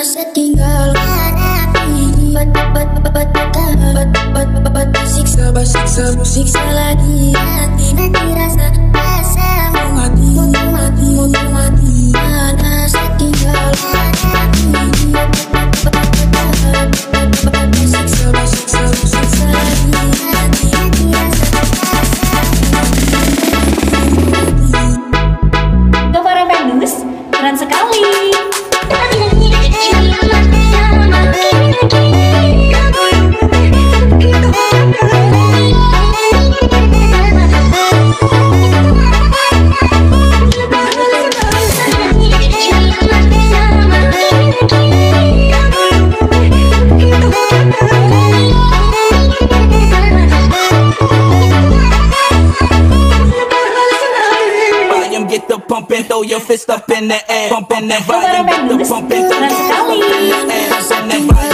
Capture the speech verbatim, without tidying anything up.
setinggal hati, bat bat bat bat bat bat siksa siksa siksa lagi hati, nanti rasa rasa mau mati mau mati mau mati mana setinggal hati, bat bat bat bat siksa siksa siksa lagi hati, nanti rasa rasa Untuk para fans, keren sekali. Get the pumping, throw your fist up in the air, pump in that volume, get the pumping, throw your fist up in the air, and that volume.